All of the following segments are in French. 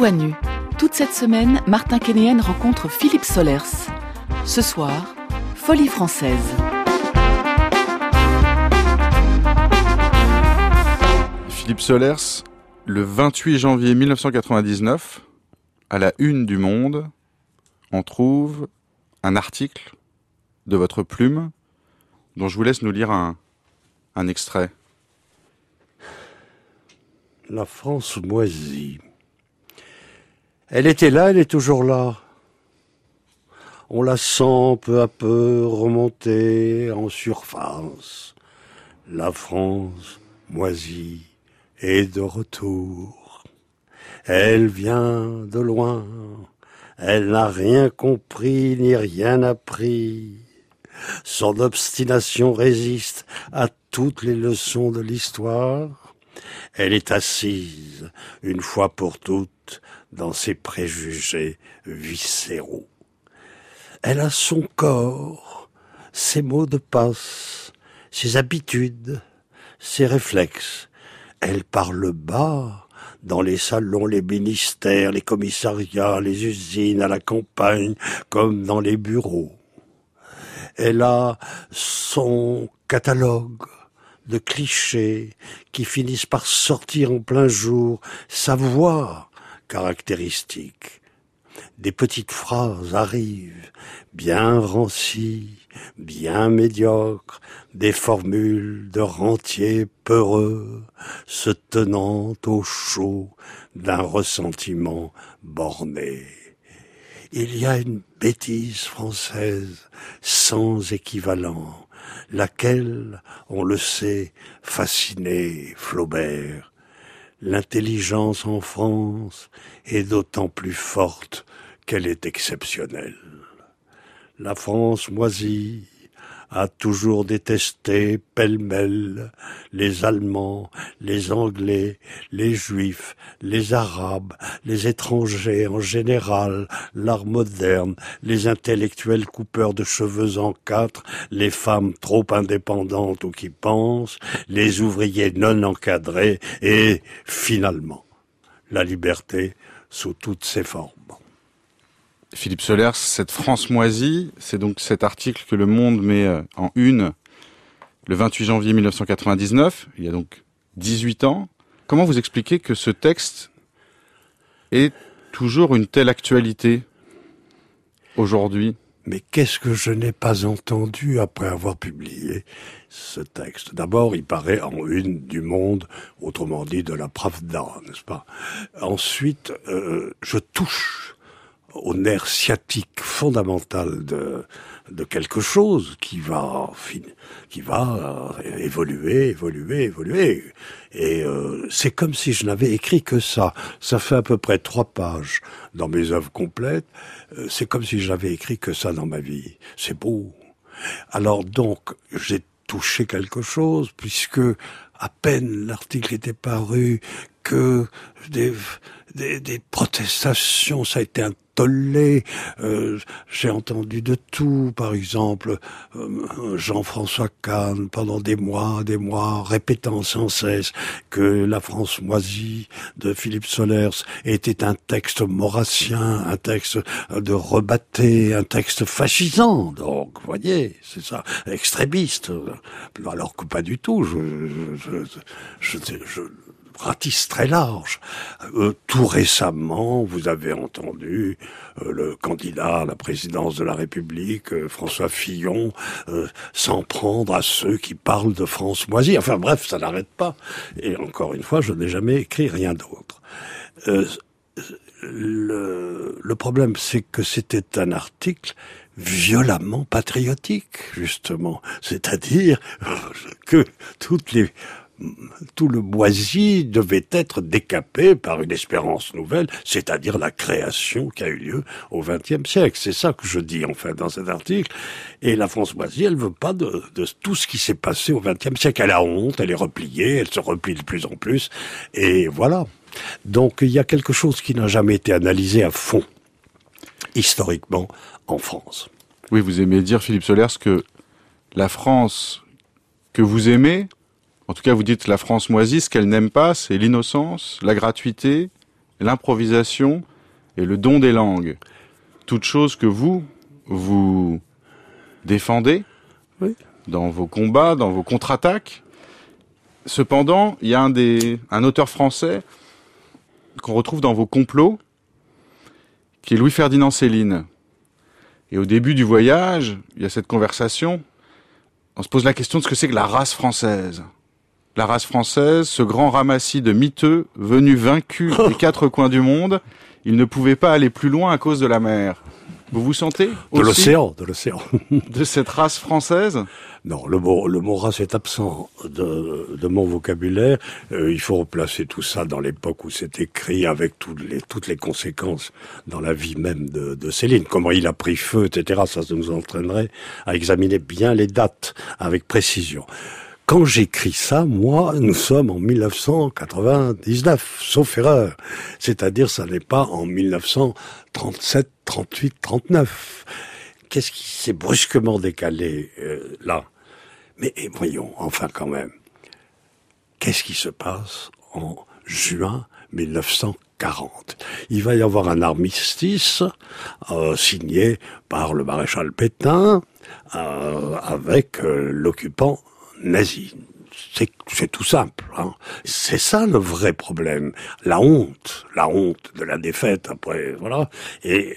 voix nue. Toute cette semaine, Martin Kénéen rencontre Philippe Solers. Ce soir, Folie française. Philippe Solers, le 28 janvier 1999, à la une du Monde, on trouve un article de votre plume dont je vous laisse nous lire un extrait. La France moisie. Elle était là, elle est toujours là. On la sent peu à peu remonter en surface. La France moisie est de retour. Elle vient de loin. Elle n'a rien compris ni rien appris. Son obstination résiste à toutes les leçons de l'histoire. Elle est assise, une fois pour toutes, dans ses préjugés viscéraux. Elle a son corps, ses mots de passe, ses habitudes, ses réflexes. Elle parle bas, dans les salons, les ministères, les commissariats, les usines, à la campagne, comme dans les bureaux. Elle a son catalogue de clichés qui finissent par sortir en plein jour, sa voix caractéristique. Des petites phrases arrivent, bien rancies, bien médiocres, des formules de rentiers peureux, se tenant au chaud d'un ressentiment borné. Il y a une bêtise française sans équivalent, laquelle, on le sait, fascinait Flaubert. L'intelligence en France est d'autant plus forte qu'elle est exceptionnelle. La France moisie a toujours détesté pêle-mêle les Allemands, les Anglais, les Juifs, les Arabes, les étrangers en général, l'art moderne, les intellectuels coupeurs de cheveux en quatre, les femmes trop indépendantes ou qui pensent, les ouvriers non encadrés et, finalement, la liberté sous toutes ses formes. Philippe Solers, cette France moisie, c'est donc cet article que Le Monde met en une le 28 janvier 1999, il y a donc 18 ans. Comment vous expliquez que ce texte ait toujours une telle actualité aujourd'hui ? Mais qu'est-ce que je n'ai pas entendu après avoir publié ce texte ? D'abord, il paraît en une du Monde, autrement dit de la Pravda, n'est-ce pas ? Ensuite, je touche au nerf sciatique fondamental de quelque chose qui va évoluer. Et c'est comme si je n'avais écrit que ça. Ça fait à peu près 3 pages dans mes œuvres complètes. C'est comme si je n'avais écrit que ça dans ma vie. C'est beau. Alors donc, j'ai touché quelque chose, puisque à peine l'article était paru, que des protestations, ça a été un tollé. J'ai entendu de tout, par exemple Jean-François Kahn pendant des mois, répétant sans cesse que La France moisie de Philippe Solers était un texte maurassien, un texte de rebatté, un texte fascisant. Donc, vous voyez, c'est ça, extrémiste. Alors que pas du tout. Je ratisse très large. Tout récemment, vous avez entendu le candidat à la présidence de la République, François Fillon, s'en prendre à ceux qui parlent de France moisie. Enfin bref, ça n'arrête pas. Et encore une fois, je n'ai jamais écrit rien d'autre. Le problème, c'est que c'était un article violemment patriotique, justement. C'est-à-dire que tout le moisi devait être décapé par une espérance nouvelle, c'est-à-dire la création qui a eu lieu au XXe siècle. C'est ça que je dis, enfin, dans cet article. Et la France moisie, elle veut pas de tout ce qui s'est passé au XXe siècle. Elle a honte, elle est repliée, elle se replie de plus en plus. Et voilà. Donc, il y a quelque chose qui n'a jamais été analysé à fond, historiquement, en France. Oui, vous aimez dire, Philippe Solers, que la France que vous aimez, en tout cas vous dites la France moisie, ce qu'elle n'aime pas, c'est l'innocence, la gratuité, l'improvisation et le don des langues. Toutes choses que vous défendez dans vos combats, dans vos contre-attaques. Cependant, il y a un auteur français qu'on retrouve dans vos complots, qui est Louis-Ferdinand Céline. Et au début du voyage, il y a cette conversation, on se pose la question de ce que c'est que la race française. La race française, ce grand ramassis de miteux venus vaincus des quatre coins du monde, ils ne pouvaient pas aller plus loin à cause de la mer. Vous vous sentez aussi de l'océan. de cette race française? Non, le mot race est absent de mon vocabulaire. Il faut replacer tout ça dans l'époque où c'est écrit avec toutes les conséquences dans la vie même de Céline. Comment il a pris feu, etc. Ça nous entraînerait à examiner bien les dates avec précision. Quand j'écris ça, moi, nous sommes en 1999, sauf erreur. C'est-à-dire, ça n'est pas en 1937, 38, 39. Qu'est-ce qui s'est brusquement décalé là? Mais voyons, enfin quand même, qu'est-ce qui se passe en juin 1940? Il va y avoir un armistice signé par le maréchal Pétain avec l'occupant nazi. C'est tout simple, hein. C'est ça le vrai problème. La honte de la défaite après, voilà. Et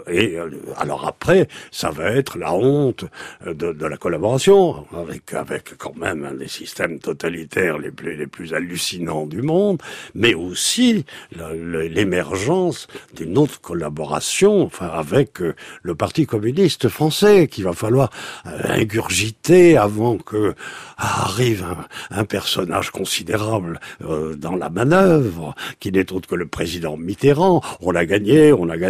alors après, ça va être la honte de la collaboration avec quand même un des systèmes totalitaires les plus hallucinants du monde, mais aussi l'émergence d'une autre collaboration, enfin avec le Parti communiste français qu'il va falloir ingurgiter avant que arrive un personnage considérable dans la manœuvre, qui n'est autre que le président Mitterrand. On a gagné,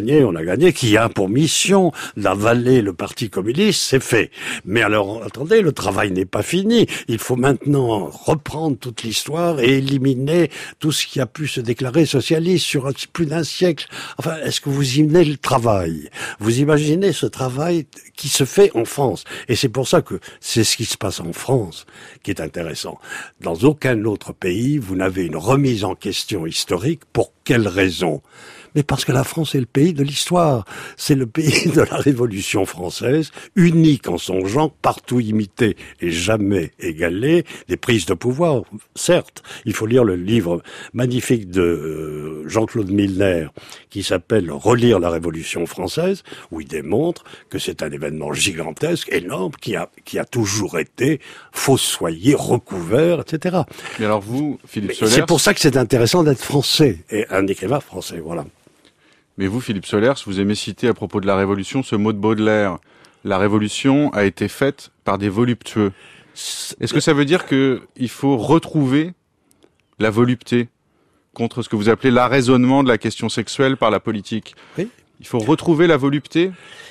qui a pour mission d'avaler le Parti communiste, c'est fait. Mais alors, attendez, le travail n'est pas fini. Il faut maintenant reprendre toute l'histoire et éliminer tout ce qui a pu se déclarer socialiste sur plus d'un siècle. Enfin, est-ce que vous imaginez le travail? Vous imaginez ce travail qui se fait en France? Et c'est pour ça que c'est ce qui se passe en France qui est intéressant. Dans aucun autre pays, vous n'avez une remise en question historique. Pour quelle raison? Mais parce que la France est le pays de l'histoire. C'est le pays de la Révolution française, unique en son genre, partout imité et jamais égalé, des prises de pouvoir. Certes, il faut lire le livre magnifique de Jean-Claude Milner, qui s'appelle « Relire la Révolution française », où il démontre que c'est un événement gigantesque, énorme, qui a toujours été fossoyé, recouvert, etc. Mais alors vous, Philippe Solers... C'est pour ça que c'est intéressant d'être français, et un écrivain français, voilà. Mais vous, Philippe Solers, vous aimez citer à propos de la Révolution ce mot de Baudelaire. La Révolution a été faite par des voluptueux. Est-ce que ça veut dire qu'il faut retrouver la volupté contre ce que vous appelez l'arraisonnement de la question sexuelle par la politique? Oui. Il faut retrouver la volupté?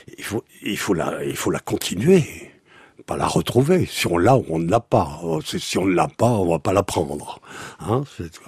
Il faut la continuer. Pas la retrouver. Si on l'a ou on ne l'a pas. Si on ne l'a pas, on va pas la prendre. Hein,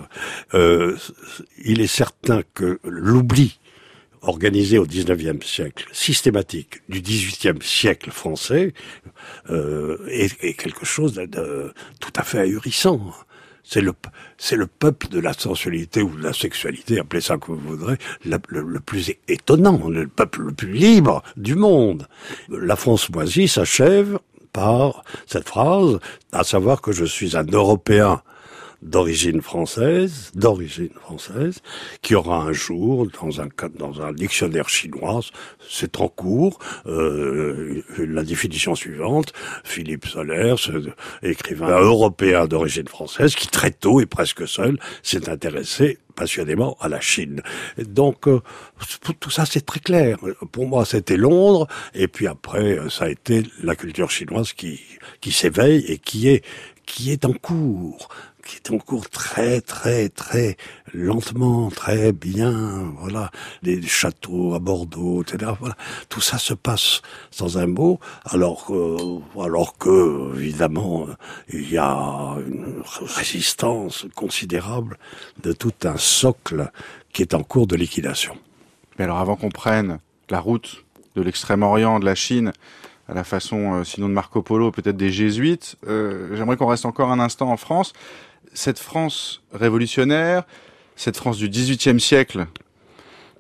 il est certain que l'oubli organisé au XIXe siècle, systématique du XVIIIe siècle français, est quelque chose de tout à fait ahurissant. C'est le peuple de la sensualité ou de la sexualité, appelez ça comme vous voudrez, le plus étonnant, le peuple le plus libre du monde. La France moisie s'achève par cette phrase, à savoir que je suis un Européen d'origine française, qui aura un jour, dans un dictionnaire chinois, c'est en cours, la définition suivante, Philippe Solers, écrivain européen d'origine française, qui très tôt et presque seul s'est intéressé passionnément à la Chine. Donc, tout ça, c'est très clair. Pour moi, c'était Londres, et puis après, ça a été la culture chinoise qui s'éveille et qui est en cours très, très, très lentement, très bien, voilà, des châteaux à Bordeaux, etc. Voilà. Tout ça se passe sans un mot, alors que, évidemment, il y a une résistance considérable de tout un socle qui est en cours de liquidation. Mais alors, avant qu'on prenne la route de l'Extrême-Orient, de la Chine, à la façon, sinon de Marco Polo, peut-être des Jésuites, j'aimerais qu'on reste encore un instant en France. Cette France révolutionnaire, cette France du XVIIIe siècle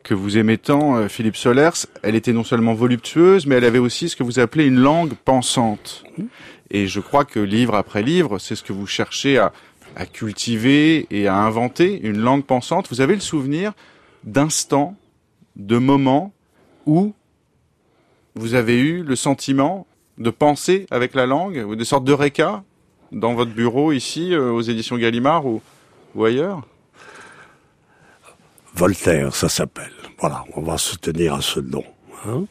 que vous aimez tant, Philippe Solers, elle était non seulement voluptueuse, mais elle avait aussi ce que vous appelez une langue pensante. Et je crois que livre après livre, c'est ce que vous cherchez à cultiver et à inventer, une langue pensante. Vous avez le souvenir d'instants, de moments où vous avez eu le sentiment de penser avec la langue, ou des sortes d'eureka dans votre bureau ici, aux éditions Gallimard ou ailleurs? Voltaire, ça s'appelle. Voilà, on va se tenir à ce nom. Hein.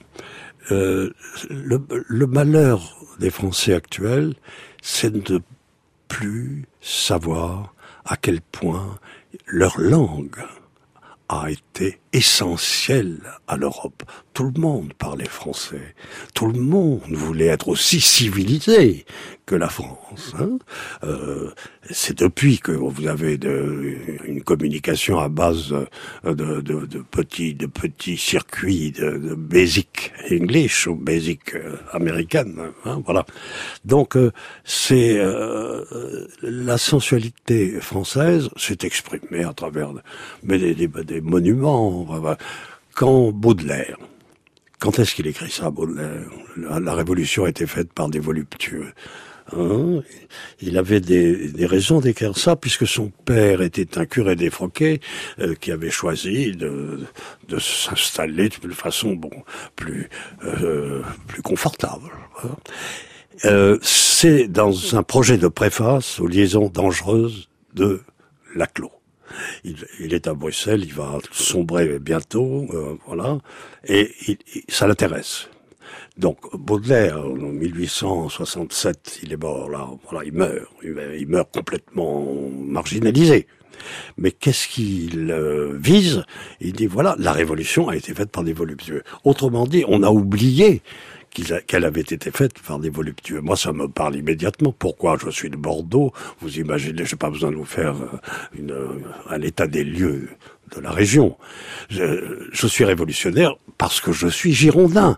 Le malheur des Français actuels, c'est de ne plus savoir à quel point leur langue a été essentielle à l'Europe. Tout le monde parlait français. Tout le monde voulait être aussi civilisé que la France. Hein. C'est depuis que vous avez une communication à base de petits circuits de basic English ou basic American. Hein, voilà. Donc c'est la sensualité française s'est exprimée à travers des monuments. Quand Baudelaire, quand est-ce qu'il écrit ça, Baudelaire? La Révolution a été faite par des voluptueux. Hein, il avait des raisons d'écrire ça, puisque son père était un curé défroqué qui avait choisi de s'installer de façon plus confortable. Hein. C'est dans un projet de préface aux liaisons dangereuses de Laclos. Il est à Bruxelles, il va sombrer bientôt, voilà, et ça l'intéresse. Donc Baudelaire, en 1867, il est mort là, voilà, il meurt complètement marginalisé. Mais qu'est-ce qu'il vise? Il dit voilà, la révolution a été faite par des voluptueux. Autrement dit, on a oublié qu'elle avait été faite par des voluptueux. Moi, ça me parle immédiatement. Pourquoi? Je suis de Bordeaux. Vous imaginez, j'ai pas besoin de vous faire un état des lieux de la région. Je suis révolutionnaire parce que je suis girondin.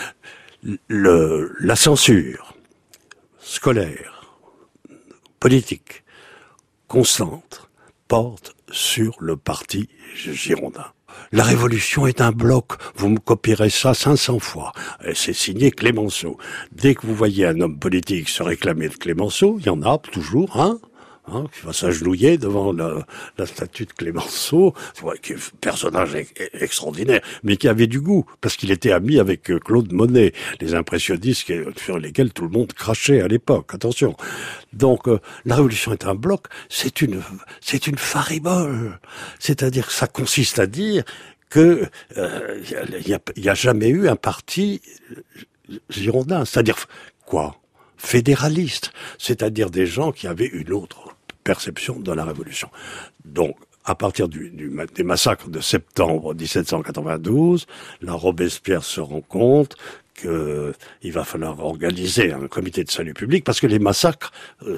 La censure scolaire, politique, constante, porte sur le parti girondin. La Révolution est un bloc. Vous me copierez ça 500 fois. C'est signé Clémenceau. Dès que vous voyez un homme politique se réclamer de Clémenceau, il y en a toujours, qui va s'agenouiller devant la statue de Clémenceau, qui est un personnage extraordinaire, mais qui avait du goût, parce qu'il était ami avec Claude Monet, les impressionnistes sur lesquels tout le monde crachait à l'époque. Attention. Donc, la Révolution est un bloc, c'est une faribole. C'est-à-dire que ça consiste à dire que il y a jamais eu un parti girondin. C'est-à-dire quoi? Fédéralistes, c'est-à-dire des gens qui avaient une autre perception de la Révolution. Donc, à partir des massacres de septembre 1792, la Robespierre se rend compte qu'il va falloir organiser un comité de salut public parce que les massacres,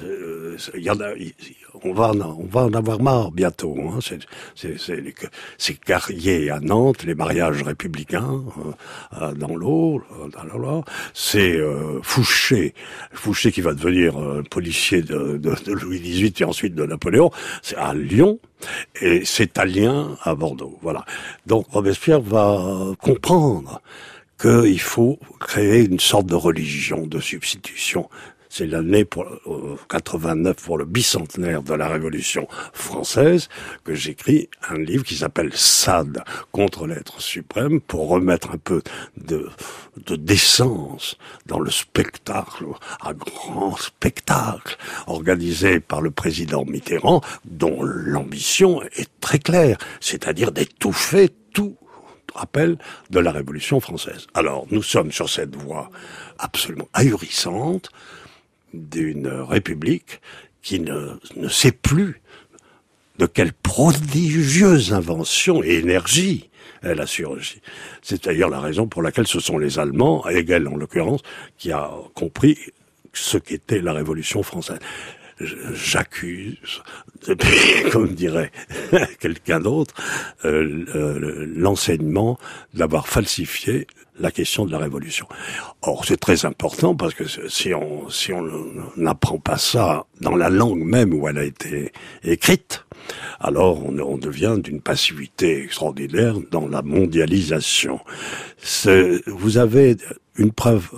on va en avoir marre bientôt. Hein. C'est Carrier à Nantes, les mariages républicains dans l'eau, c'est Fouché qui va devenir policier de Louis XVIII et ensuite de Napoléon, c'est à Lyon. Et c'est Talien à Bordeaux. Voilà. Donc Robespierre va comprendre qu'il faut créer une sorte de religion de substitution. C'est l'année 89 pour le bicentenaire de la Révolution française que j'écris un livre qui s'appelle Sade contre l'être suprême pour remettre un peu de décence dans le spectacle, un grand spectacle organisé par le président Mitterrand dont l'ambition est très claire, c'est-à-dire d'étouffer tout rappel de la Révolution française. Alors, nous sommes sur cette voie absolument ahurissante d'une république qui ne sait plus de quelle prodigieuse invention et énergie elle a surgi. C'est d'ailleurs la raison pour laquelle ce sont les Allemands, Hegel en l'occurrence, qui a compris ce qu'était la Révolution française. j'accuse, comme dirait quelqu'un d'autre, l'enseignement d'avoir falsifié la question de la Révolution. Or, c'est très important parce que si on n'apprend pas ça dans la langue même où elle a été écrite, alors on devient d'une passivité extraordinaire dans la mondialisation. Vous avez une preuve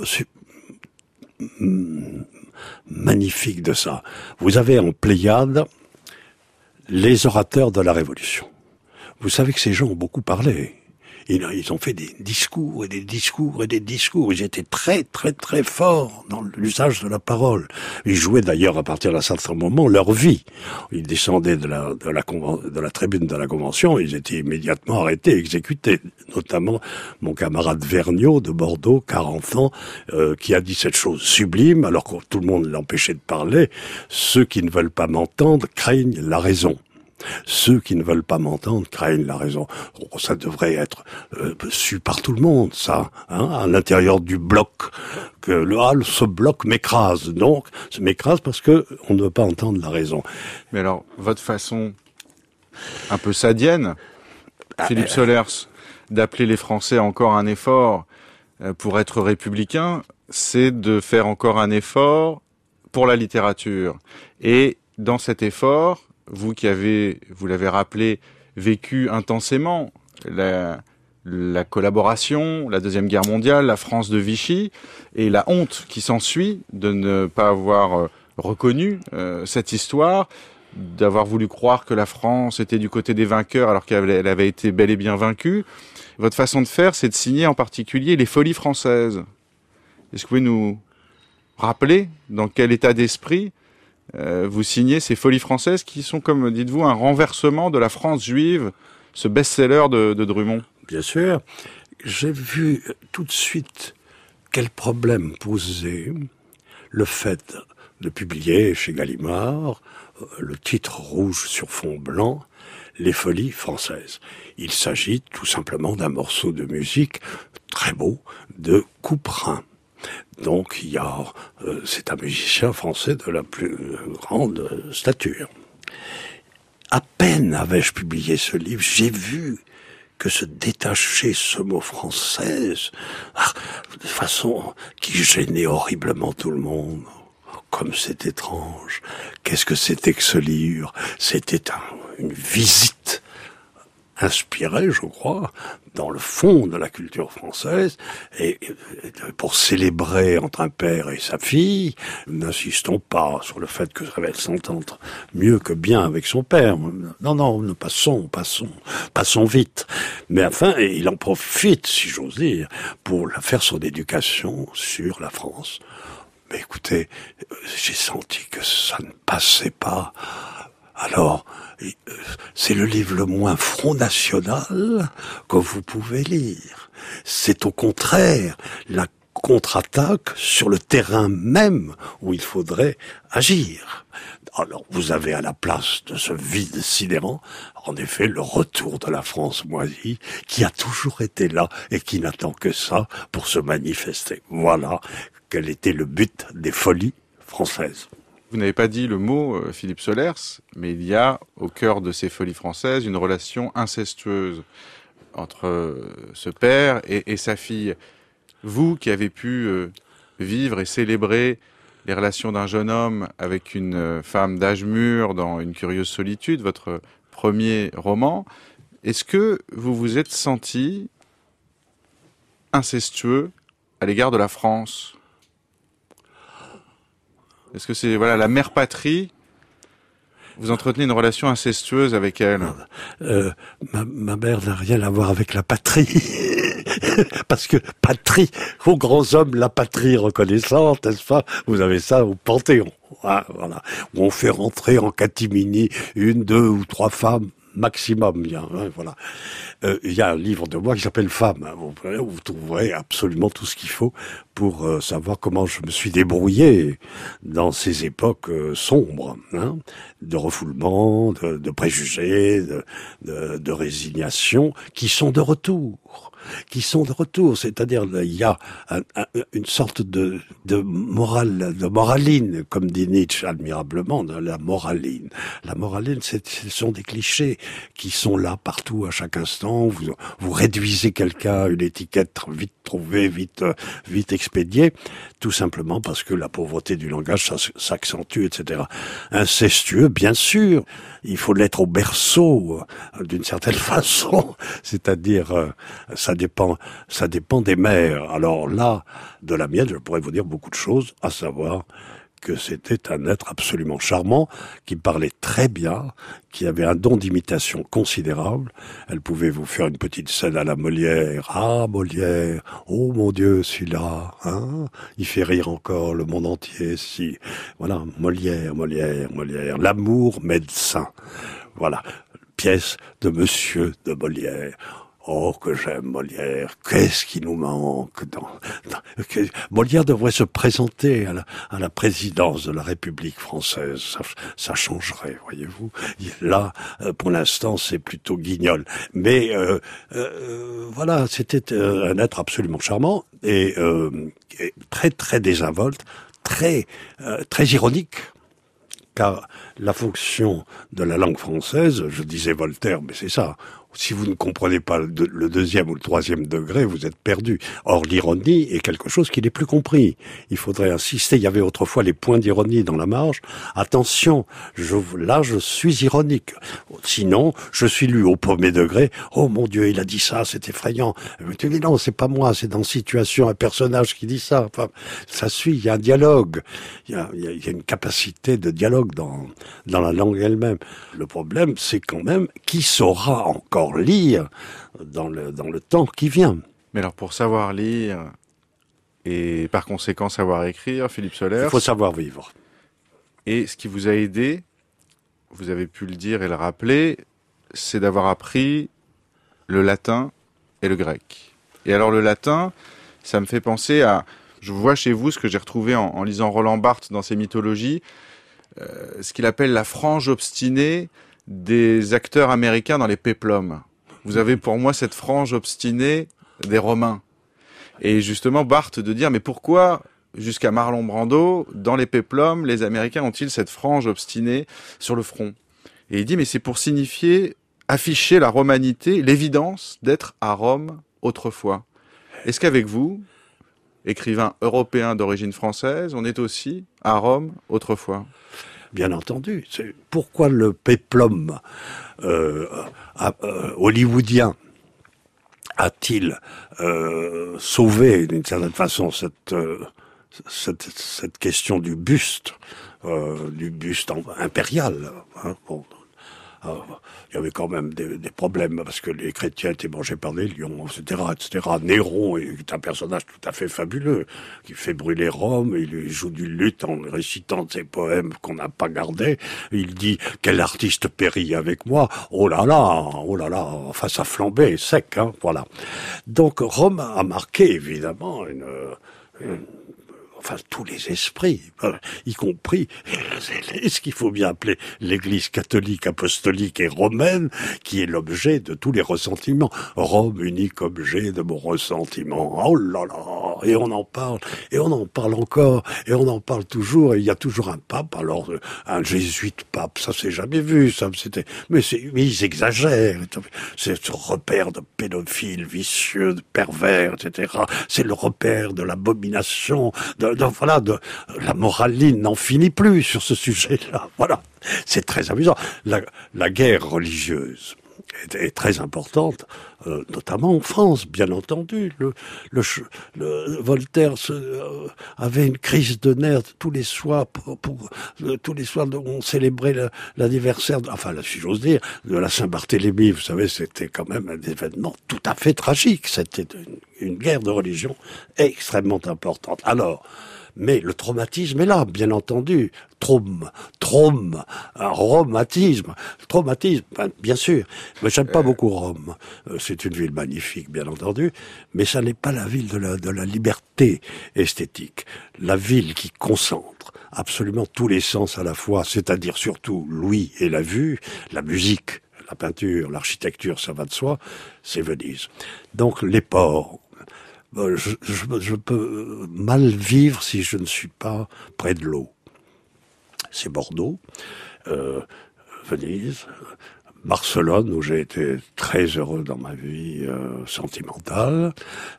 magnifique de ça. Vous avez en Pléiade les orateurs de la Révolution. Vous savez que ces gens ont beaucoup parlé. Ils ont fait des discours et des discours et des discours. Ils étaient très, très, très forts dans l'usage de la parole. Ils jouaient d'ailleurs, à partir d'un certain moment, leur vie. Ils descendaient de la tribune de la Convention, ils étaient immédiatement arrêtés, exécutés. Notamment mon camarade Vergniaud de Bordeaux, 40 ans, qui a dit cette chose sublime, alors que tout le monde l'empêchait de parler. Ceux qui ne veulent pas m'entendre craignent la raison. Ceux qui ne veulent pas m'entendre craignent la raison. Oh, ça devrait être su par tout le monde, ça, à l'intérieur du bloc. Que ce bloc m'écrase. Donc, ça m'écrase parce que on ne veut pas entendre la raison. Mais alors, votre façon un peu sadienne, Philippe Solers, d'appeler les Français à encore un effort pour être républicains, c'est de faire encore un effort pour la littérature. Et dans cet effort, vous qui avez, vous l'avez rappelé, vécu intensément la collaboration, la Deuxième Guerre mondiale, la France de Vichy, et la honte qui s'ensuit de ne pas avoir reconnu cette histoire, d'avoir voulu croire que la France était du côté des vainqueurs alors qu'elle avait été bel et bien vaincue. Votre façon de faire, c'est de signer en particulier les Folies françaises. Est-ce que vous pouvez nous rappeler dans quel état d'esprit vous signez ces Folies françaises qui sont, comme dites-vous, un renversement de la France juive, ce best-seller de Drummond? Bien sûr. J'ai vu tout de suite quel problème posait le fait de publier chez Gallimard le titre rouge sur fond blanc, Les Folies françaises. Il s'agit tout simplement d'un morceau de musique très beau de Couperin. Donc c'est un musicien français de la plus grande stature. À peine avais-je publié ce livre, j'ai vu que se détacher ce mot française, de façon qui gênait horriblement tout le monde. Comme c'est étrange. Qu'est-ce que c'était que ce livre? C'était une visite inspiré, je crois, dans le fond de la culture française, et pour célébrer entre un père et sa fille, n'insistons pas sur le fait que ça va s'entendre mieux que bien avec son père. Non, passons vite. Mais enfin, il en profite, si j'ose dire, pour faire son éducation sur la France. Mais écoutez, j'ai senti que ça ne passait pas. Alors, c'est le livre le moins Front National que vous pouvez lire. C'est au contraire la contre-attaque sur le terrain même où il faudrait agir. Alors, vous avez à la place de ce vide sidérant, en effet, le retour de la France moisie, qui a toujours été là et qui n'attend que ça pour se manifester. Voilà quel était le but des Folies françaises. Vous n'avez pas dit le mot, Philippe Solers, mais il y a, au cœur de ces Folies françaises, une relation incestueuse entre ce père et sa fille. Vous qui avez pu vivre et célébrer les relations d'un jeune homme avec une femme d'âge mûr dans Une curieuse solitude, votre premier roman, est-ce que vous vous êtes senti incestueux à l'égard de la France ? Est-ce que c'est la mère patrie? Vous entretenez une relation incestueuse avec elle? Ma mère n'a rien à voir avec la patrie. Parce que patrie, aux grands hommes, la patrie reconnaissante, n'est-ce pas? Vous avez ça au Panthéon. Voilà. Où on fait rentrer en catimini 1, 2 ou 3 femmes maximum. Voilà. Il y a un livre de moi qui s'appelle Femmes, où vous trouverez absolument tout ce qu'il faut pour savoir comment je me suis débrouillé dans ces époques sombres, de refoulement, de préjugés, de résignation, qui sont de retour. qui sont de retour. C'est-à-dire, il y a une sorte de morale, de moraline, comme dit Nietzsche admirablement, de la moraline. La moraline, ce sont des clichés qui sont là partout, à chaque instant. Vous réduisez quelqu'un à une étiquette vite trouvée, vite expédiée, tout simplement parce que la pauvreté du langage s'accentue, etc. Incestueux, bien sûr, il faut l'être au berceau, d'une certaine façon, c'est-à-dire, ça dépend des mères. Alors là, de la mienne, je pourrais vous dire beaucoup de choses, à savoir que c'était un être absolument charmant, qui parlait très bien, qui avait un don d'imitation considérable. Elle pouvait vous faire une petite scène à la Molière. Ah, Molière, oh mon Dieu, celui-là, hein, il fait rire encore le monde entier. Si, voilà, Molière, l'amour médecin. Voilà, pièce de Monsieur de Molière. Oh, que j'aime Molière. Qu'est-ce qui nous manque Molière devrait se présenter à la présidence de la République française. Ça changerait, voyez-vous. Là, pour l'instant, c'est plutôt Guignol. Mais voilà, c'était un être absolument charmant et très, très désinvolte, très ironique. Car la fonction de la langue française, je disais Voltaire, mais c'est ça. Si vous ne comprenez pas le deuxième ou le troisième degré, vous êtes perdu. Or, l'ironie est quelque chose qui n'est plus compris. Il faudrait insister. Il y avait autrefois les points d'ironie dans la marge. Attention, là, je suis ironique. Sinon, je suis lu au premier degré. Oh mon Dieu, il a dit ça, c'est effrayant. Mais tu dis non, c'est pas moi, c'est dans Situation un personnage qui dit ça. Enfin, ça suit, il y a un dialogue. Il y a une capacité de dialogue dans la langue elle-même. Le problème, c'est quand même qui saura encore lire dans le temps qui vient. Mais alors, pour savoir lire et par conséquent savoir écrire, Philippe Solers... Il faut savoir vivre. Et ce qui vous a aidé, vous avez pu le dire et le rappeler, c'est d'avoir appris le latin et le grec. Et alors, le latin, ça me fait penser à... Je vois chez vous ce que j'ai retrouvé en lisant Roland Barthes dans ses mythologies, ce qu'il appelle la frange obstinée des acteurs américains dans les péplums. Vous avez pour moi cette frange obstinée des Romains. Et justement, Barthes de dire, mais pourquoi, jusqu'à Marlon Brando, dans les péplums, les Américains ont-ils cette frange obstinée sur le front? Et il dit, mais c'est pour signifier, afficher la romanité, l'évidence d'être à Rome autrefois. Est-ce qu'avec vous, écrivain européen d'origine française, on est aussi à Rome autrefois? Bien entendu. C'est pourquoi le péplum hollywoodien a-t-il sauvé d'une certaine façon cette question du buste impérial. Hein, bon. Il y avait quand même des problèmes parce que les chrétiens étaient mangés par des lions, etc., etc. Néron est un personnage tout à fait fabuleux qui fait brûler Rome. Il joue du luth en récitant ses poèmes qu'on n'a pas gardés. Il dit quel artiste périt avec moi. Oh là là. Enfin, ça flambait sec, hein. Voilà. Donc Rome a marqué évidemment enfin tous les esprits, y compris ce qu'il faut bien appeler l'Église catholique, apostolique et romaine, qui est l'objet de tous les ressentiments. Rome, unique objet de mon ressentiment. Oh là là, et on en parle encore, et on en parle toujours, et il y a toujours un pape, alors un jésuite pape, ça s'est jamais vu, mais ils exagèrent. C'est ce repère de pédophiles, vicieux, de pervers, etc. C'est le repère de l'abomination, la moraline n'en finit plus sur ce sujet-là. Voilà, c'est très amusant. La guerre religieuse est très importante, notamment en France, bien entendu. Voltaire avait une crise de nerfs tous les soirs tous les soirs on célébrait l'anniversaire, si j'ose dire, de la Saint-Barthélemy. Vous savez, c'était quand même un événement tout à fait tragique. C'était une guerre de religion extrêmement importante. Alors, mais le traumatisme est là, bien entendu. Traumatisme, bien sûr. Mais j'aime pas beaucoup Rome. C'est une ville magnifique, bien entendu, mais ça n'est pas la ville de la liberté esthétique. La ville qui concentre absolument tous les sens à la fois, c'est-à-dire surtout l'ouïe et la vue, la musique, la peinture, l'architecture, ça va de soi, c'est Venise. Donc les ports, je peux mal vivre si je ne suis pas près de l'eau. C'est Bordeaux, Venise, Barcelone, où j'ai été très heureux dans ma vie sentimentale.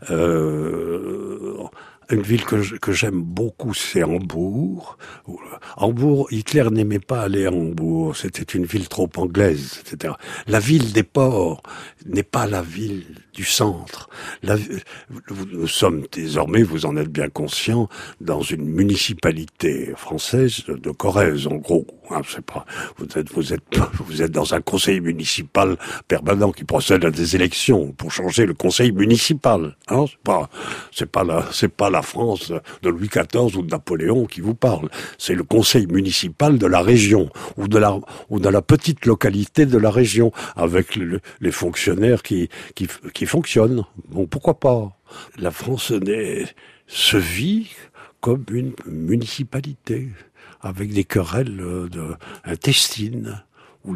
Une ville que j'aime beaucoup, c'est Hambourg. Hambourg, Hitler n'aimait pas aller à Hambourg. C'était une ville trop anglaise, etc. La ville des ports n'est pas la ville du centre. Nous sommes désormais, vous en êtes bien conscient, dans une municipalité française de Corrèze, en gros. Hein, c'est pas, vous êtes dans un conseil municipal permanent qui procède à des élections pour changer le conseil municipal. Hein, c'est pas la France de Louis XIV ou de Napoléon qui vous parle. C'est le conseil municipal de la région ou de la petite localité de la région avec les fonctionnaires qui fonctionnent. Bon, pourquoi pas? La France se vit comme une municipalité avec des querelles intestines où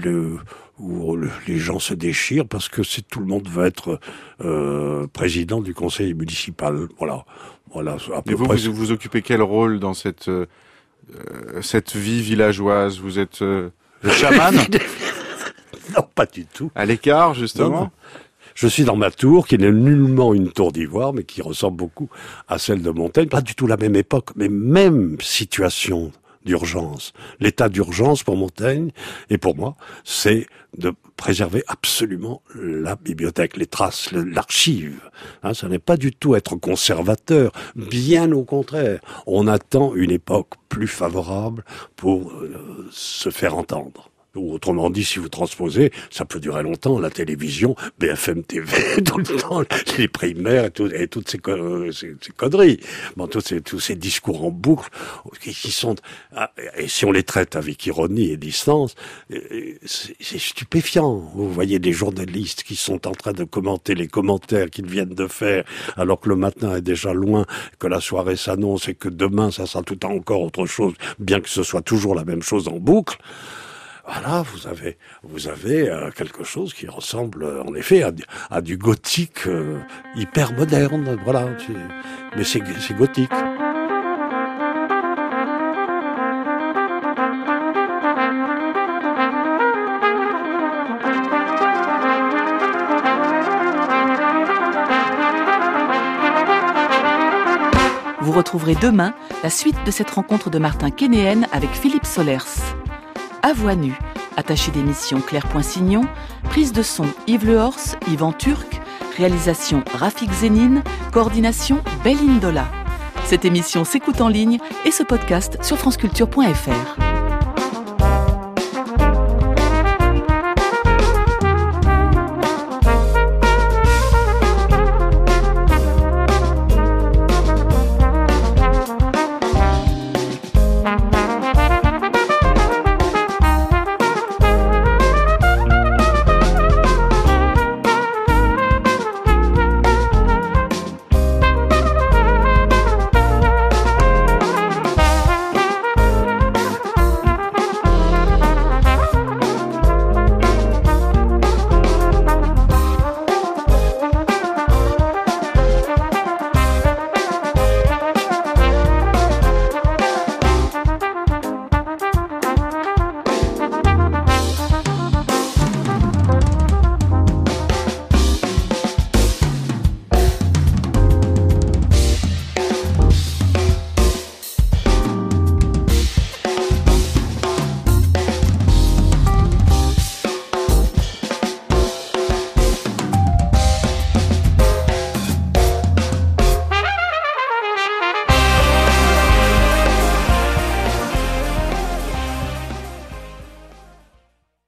les gens se déchirent parce que tout le monde veut être président du conseil municipal. Voilà. Et vous occupez quel rôle dans cette vie villageoise? Vous êtes le chaman? Non, pas du tout. À l'écart, justement? Non. Je suis dans ma tour, qui n'est nullement une tour d'ivoire, mais qui ressemble beaucoup à celle de Montaigne. Pas du tout la même époque, mais même situation d'urgence. L'état d'urgence pour Montaigne et pour moi, c'est de préserver absolument la bibliothèque, les traces, l'archive. Hein, ça n'est pas du tout être conservateur, bien au contraire. On attend une époque plus favorable pour se faire entendre. Ou autrement dit, si vous transposez, ça peut durer longtemps, la télévision, BFM TV, tout le temps, les primaires et toutes ces conneries. Bon, tous ces discours en boucle, qui sont, et si on les traite avec ironie et distance, c'est stupéfiant. Vous voyez des journalistes qui sont en train de commenter les commentaires qu'ils viennent de faire, alors que le matin est déjà loin, que la soirée s'annonce et que demain, ça sera tout encore autre chose, bien que ce soit toujours la même chose en boucle. Voilà, vous avez quelque chose qui ressemble en effet à du gothique hyper moderne. Voilà, mais c'est gothique. Vous retrouverez demain la suite de cette rencontre de Martin Kénéen avec Philippe Solers. À voix nue, attaché d'émission Claire Poinsignon, prise de son Yves Lehors, Yvan Turc, réalisation Rafik Zénine, coordination Belindola. Cette émission s'écoute en ligne et se podcast sur franceculture.fr.